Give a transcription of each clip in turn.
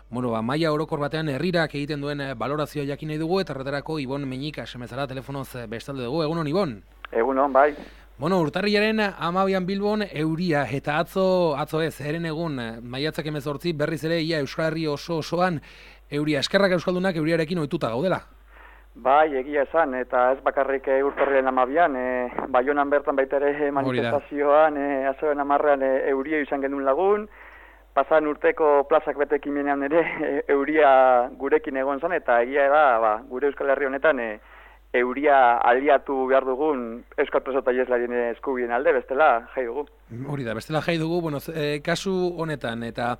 Bueno, maila orokor batean herrirak egiten duen balorazioa jakin nahi dugu, eta horretarako Ibon Meñika semezala telefonoz bestalde dugu. Egunon, Ibon? Egunon, bai. Bueno, urtarrilaren 12an Bilbon euria, eta atzo ez, eren egun, maiatzak 18 berriz ere ia Euskal Herri osoan euria. Eskerrak euskaldunak euriarekin ohituta gaudela. Bai, egia esan, eta ez bakarrik urtarrilaren 12an, Baionan bertan baita ere manifestazioan, azoren 10an euria izan genuen lagun, pasan urteko plazak bete ekimenean ere euria gurekin egon zen, eta egia da, gure Euskal Herri honetan euria aliatu behar dugun Euskal Preso eta Ieslarien eskubien alde, bestela jai dugu. Hori da, bestela jai dugu, bueno, kasu honetan, eta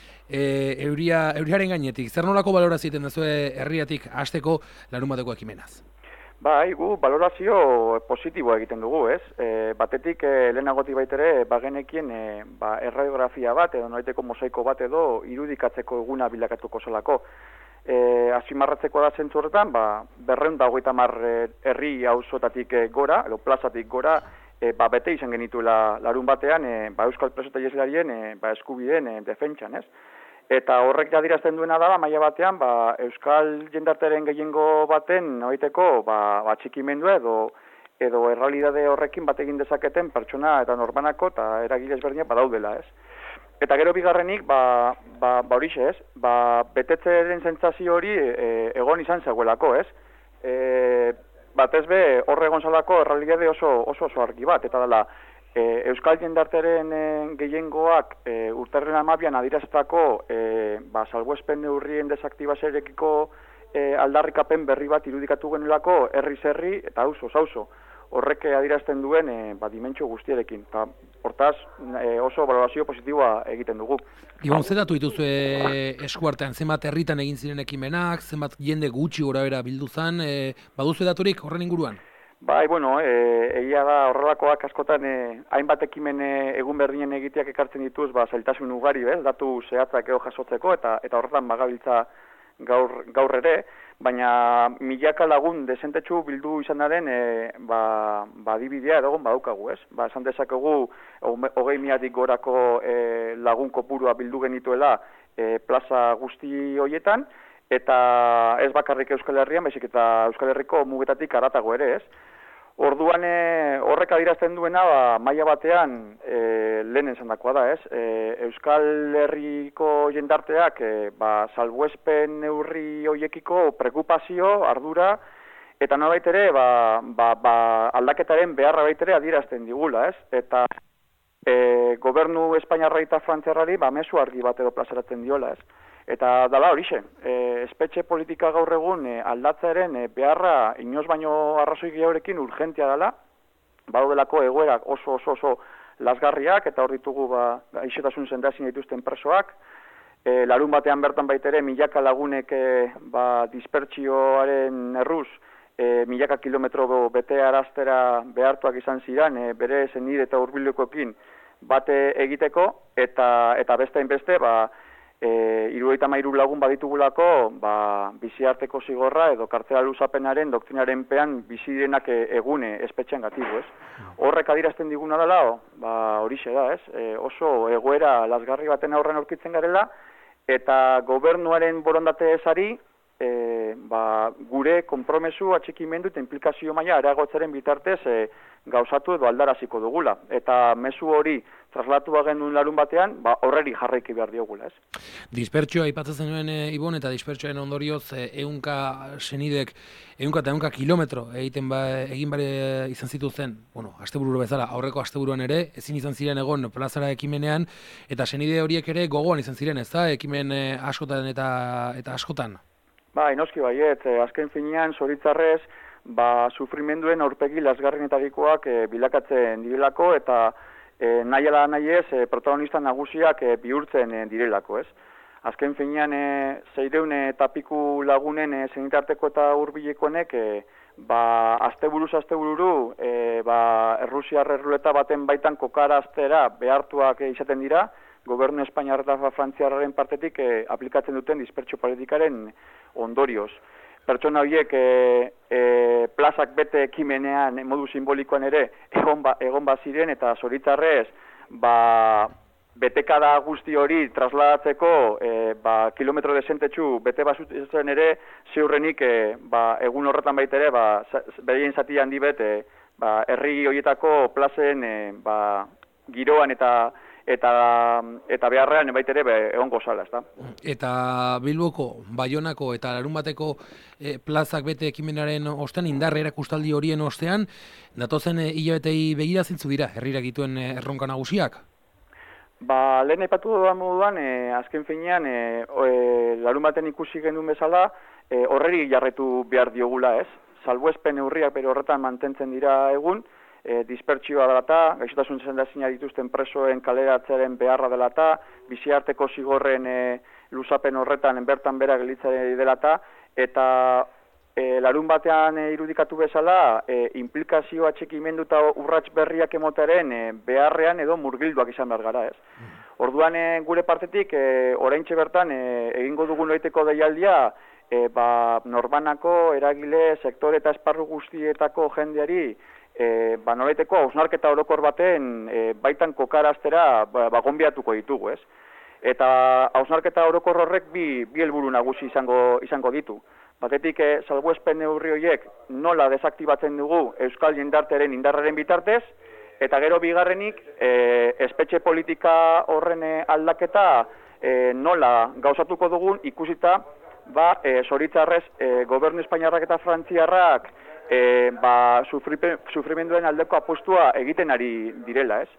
euriaren gainetik, zer nolako balorazio egiten duzue herriatik hasteko larunbateko ekimenaz? Bai, gu balorazio positiboa egiten dugu, ez? Batetik lehenagotik baitere bagenekien erradiografia bat edo noiteko mosaiko bat edo irudikatzeko eguna bilakatuko zelako. Azimarratzeko da zentzu horretan, 250 herri auzotatik gora, edo plazatik gora, bete izan genituela larun batean, Euskal Preso eta Ieslarien eskubideen defentsan, ez? Eta horrek adierazten duena da, maila batean, Euskal jendarteren gehiengo baten noiteko txikimendua edo errealidade horrekin bat egin dezaketen pertsona eta norbanako eta eragile ezberdinak badaudela, ez? Eta gero bigarrenik, horixe, ez? Betetzearen sentsazio hori egon izan zegoelako, ez? Batez be, horre egon zalako errealidade oso argi bat, eta dela, Euskal jendarteren gehiengoak urtarrilaren 12an adieraztako salbuespen neurrien desaktibazerekiko aldarrikapen berri bat irudikatu genuelako herriz herri eta auzo. Horrek adierazten duen dimentsio guztierekin. Hortaz, oso balorazio positiboa egiten dugu. Ibon, zer datu dituzue eskuartean? Zenbat herritan egin ziren ekimenak, zenbat jende gutxi gorabehera bildu zen, baduzu daturik horren inguruan? Bai, bueno, egia da horrelakoak askotan hainbat ekimen egun berdinen egiteak ekartzen dituz, zailtasun ugari, datu zehatzak jasotzeko, eta horretan bagabiltza gaur ere, baina milaka lagun desentetxu bildu izanaren adibidea edogon badaukagu, ez? Esan dezakegu 20.000 gorako lagun kopurua bildu genituela plaza guzti horietan, eta ez bakarrik Euskal Herrian, baizik eta Euskal Herriko mugetatik haratago ere, ez? Orduan horrek adierazten duena maila batean lehen esandakoa da, ez? Euskal Herriko jendarteak salbuespen neurri hoiekiko preokupazio, ardura, eta nolabait ere aldaketaren beharra baitere adierazten digula, ez? Eta gobernu Espainiarra eta Frantziarrari mezu argi bat edo plazaratzen diola, ez? Eta dala horixe, espetxe politika gaur egun aldatzearen beharra inoz baino arrazoi gehiagorekin urgentia dela, badaudelako egoerak oso lasgarriak, eta hor ditugu gaixotasun sendazin dituzten presoak, larun batean bertan baitere milaka lagunek dispertsioaren erruz, milaka kilometro bete araztera behartuak izan ziren, bere zenide eta hurbilekoekin bate egiteko, eta beste hainbeste, 73 lagun baditugulako biziarteko zigorra edo kartzela luzapenaren doktrinaren pean bizirenak egune espetxean gatibu, ez? Horrek adierazten diguna dela, horixe da, ez? Oso egoera lasgarri baten aurren aurkitzen garela, eta gobernuaren borondate ezari gure konpromesu, atxikimendu eta implikazio maila areagotzaren bitartez gauzatu edo aldaraziko dugula. Eta mezu hori traslatu genuen larun batean, horreri jarraiki behar diogula, ez? Dispertsioa aipatzen zenuen Ibon, eta dispertsioaren ondorioz ehunka senidek, ehunka kilometro egin bare izan zituzten, astebururo bezala, aurreko asteburuan ere, ezin izan ziren egon plazara ekimenean, eta senide horiek ere gogoan izan ziren, ez da, ekimen askotan eta askotan? Noski baiet, azken finean, zoritzarrez, sufrimenduen aurpegi lasgarrinetarikoak bilakatzen direlako, eta nahi ala nahi ez, protagonista nagusiak bihurtzen direlako, ez? Azken finean, 600 eta piku lagunen zenitarteko eta hurbilekoenek, astebururu, Errusiar erruleta baten baitan kokaraztera behartuak izaten dira, gobernu Espainiar eta Frantziarraren partetik aplikatzen duten dispertsio politikaren ondorioz. Pertsona horiek plazak bete ekimenean modu simbolikoan ere egon baziren, eta zoritzarrez betekada guzti hori trasladatzeko kilometro desentetxu bete bazutzen ere, ziurrenik egun horretan baita ere, bereien zati handi bete, herri horietako plazen giroan eta beharrean baita ere egongo zala, ezta? Eta Bilboko, Baionako eta Larunbateko plazak bete ekimenaren ostean, indarra erakustaldi horien ostean, datozen hilabetei begira zintzu dira, herrira gituen erronka nagusiak? Lehen aipatu dudan moduan, azken finean, Larunbaten ikusi genuen bezala, horreri jarretu behar diogula, ez? Salbuespen neurriak bere horretan mantentzen dira egun, dispertsioa dela eta, gaixotasun sendazina dituzten presoen kaleratzearen beharra dela eta, biziarteko zigorren luzapen horretan bertan bera gelitzea dela eta Larunbatean irudikatu bezala, implikazioa txekimendu eta urrats berriak emotaren beharrean edo murgilduak izan behar gara, ez? Orduan gure partetik, oraintxe bertan, egingo dugun loiteko deialdia, norbanako, eragile, sektore eta esparru guztietako jendeari, nolaiteko hausnarketa orokor baten baitan kokaraztera gonbiatuko ditugu, ez? Eta hausnarketa orokor horrek bi helburu nagusi izango ditu. Batetik, salbuespen neurri horiek nola desaktibatzen dugu euskal jendartearen indarraren bitartez, eta gero bigarrenik, espetxe politika horren aldaketa nola gauzatuko dugun ikusita, zoritzarrez, gobernu espainiarrak eta frantziarrak sufrimenduen aldeko apostua egiten ari direla, ez?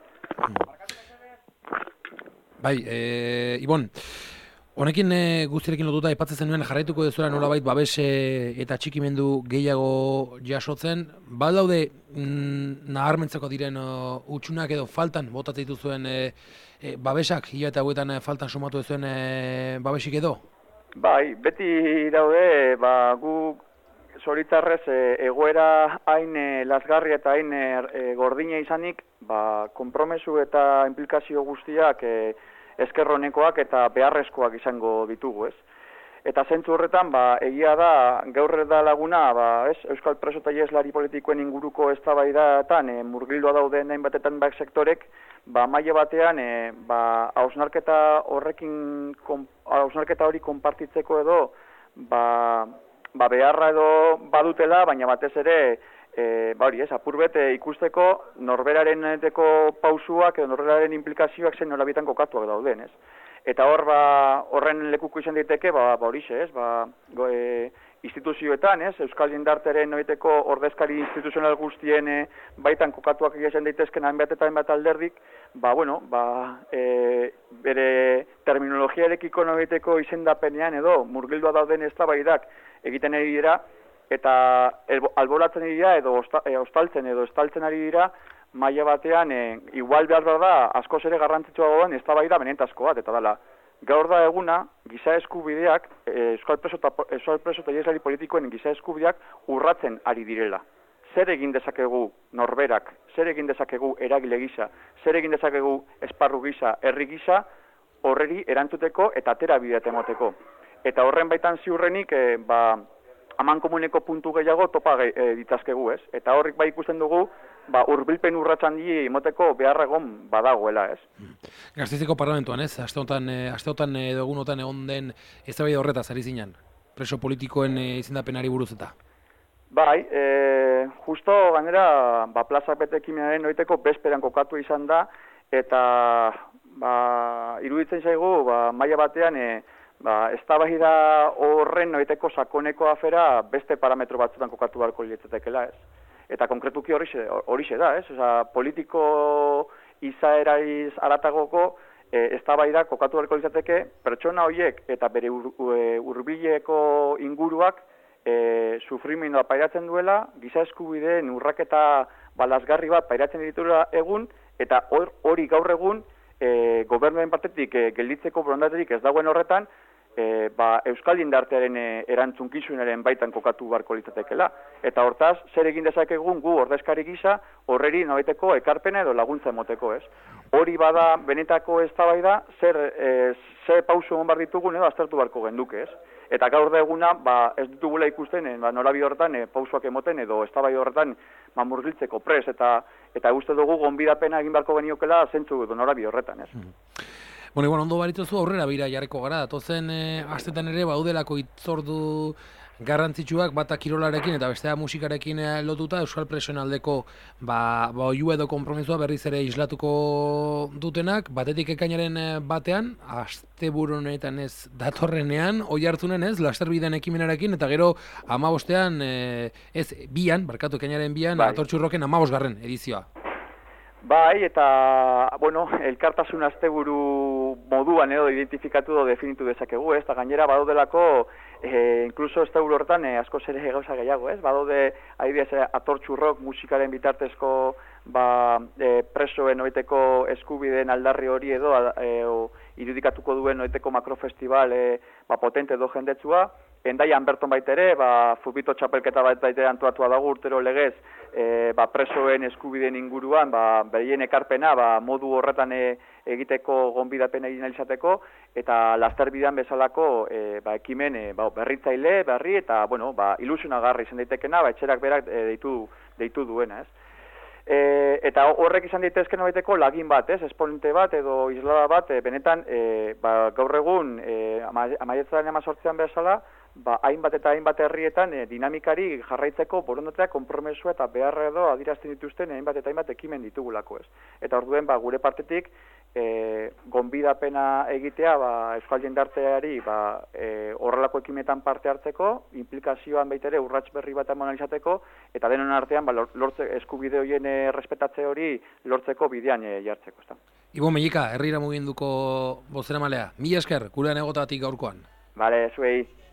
Bai, Ibon, honekin guztirekin lotuta aipatzen zenuen jarraituko dezula nolabait babes eta txikimendu gehiago jasotzen, badaude naharmentzako diren hutsunak edo faltan botatzen dituzuen babesak, hilabete hauetan faltan sumatu duzuen babesik edo? Bai, beti daude, gu zoritzarrez egoera hain lasgarri eta hain gordina izanik, konpromesu eta implikazio guztiak eskerronekoak eta beharrezkoak izango ditugu, ez? Eta zentzu horretan, egia da, gaur da laguna, Euskal Preso eta Ieslari politikoen inguruko eztabaidatan murgildua dauden hainbatetan sektorek, maila batean, hausnarketa hori konpartitzeko edo, beharra edo badutela, baina batez ere, apur bete ikusteko norberaren pausuak edo norberaren implikazioak zen nolabitan kokatuak dauden, ez? Eta horren lekuko izan daiteke, horixe, ez? Instituzioetan, ez? Euskal jendarteren noiteko ordezkari instituzional guztien baitan kokatuak izan daitezken hainbat eta hainbat alderdik, bere terminologiarekiko noiteko izendapenean edo murgildua dauden eztabaidak egiten ari dira, eta alboratzen ari dira edo estaltzen ari dira, maila batean, igual behar da, askoz ere garrantzitsuagoan eztabaida benentazko bat, eta dela, gaur da eguna, giza eskubideak, Euskal Preso eta Ieslari politikoen giza eskubideak urratzen ari direla. Zer egin dezakegu norberak, zer egin dezakegu eragile gisa, zer egin dezakegu esparru gisa, herri gisa, horreri erantzuteko eta atera bidea emoteko. Eta horren baitan ziurrenik, aman komuneko puntu gehiago topa ditzazkegu, ez? Eta horrik ikusten dugu, hurbilpen urratsan di emoteko beharragon badagoela, ez? Gasteizeko parlamentuan, ez? Asteotan edo egunotan egon den eztabaida horretaz ari zinen, preso politikoen izendapenari buruz eta? Bai, justo gainera, plazak bete ekimenaren noiteko bezperan kokatu izan da, eta iruditzen zaigu, maila batean, eztabaida horren noiteko sakoneko afera beste parametro batzutan kokatu beharko lietzetekela, ez? Eta konkretuki horixe da, ez? Politiko izaeraiz aratagoko eztabaida kokatu beharko litzateke pertsona horiek eta bere hurbileko inguruak sufrimendua pairatzen duela, giza eskubideen urraketa lasgarri bat pairatzen dituela egun, eta hori gaur egun gobernuen partetik gelditzeko borondaterik ez dagoen horretan, Euskal jendartearen erantzunkizunaren baitan kokatu beharko litzatekeela. Eta hortaz, zer egin dezakegun gu ordezkari gisa horreri nolabaiteko ekarpena edo laguntza emoteko, ez? Hori bada benetako eztabaida zer pauso eman behar ditugun edo aztertu beharko genduke, ez? Eta gaur da eguna, ez ditugula ikusten, nolabide horretan pausoak emoten edo eztabaida horretan murgiltzeko pres, eta uste dugu gonbidapena egin beharko geniokela zentzu edo nolabide horretan, ez? Bueno, ondo barituzu aurrera bira jarriko gara, datozen astetan ere baudelako hitzordu garrantzitsuak bata kirolarekin eta bestea musikarekin lotuta Euskal Presoen aldeko oihu edo konpromisoa berriz ere islatuko dutenak, batetik ekainaren batean, asteburu honetan ez datorrenean, oihartzunen ez, Lasterbidean ekimenarekin, eta gero 15ean, ekainaren 2an, Atortxurroken 15. edizioa. Bai, eta, elkartasun asteburu moduan edo identifikatu edo definitu dezakegu, ez? Eta gainera badaudelako, inkluso asteburu horretan askoz ere gauza gehiago, ez? Badaude, adibidez, Atortxurrok musikaren bitartezko presoen oiteko eskubideen aldarri hori edo irudikatuko duen oiteko makrofestival potente edo jendetsua. Hendaian Berton baitere, futbito txapelketa baitere antoatua dago urtero legez, presoen eskubideen inguruan, berien ekarpena, modu horretan egiteko gonbidapena egin alizateko, eta Lasterbidean bezalako ekimen berritzaile, berri, eta ilusionagarri izan daitekena, etxerak berak deitu duena, ez? Eta horrek izan daitezken baiteko lagin bat, ez? Esponente bat edo islada bat, benetan, gaur egun, amaietzaren 18an bezala, hainbat eta hainbat herrietan dinamikari jarraitzeko borondatea, konpromesua eta beharra edo adierazten dituzten hainbat eta hainbat ekimen ditugulako, ez. Eta orduen, gure partetik, gonbidapena egitea Euskal jendarteari horrelako ekimetan parte hartzeko, implikazioan baitere urrats berri bat analizateko, eta denon artean eskubide horien respetatze hori lortzeko bidean jartzeko, ezta. Ibon Mellika, herrira muginduko bozeramalea. Mila esker, gurean egotatik gaurkoan. Bale, zuei.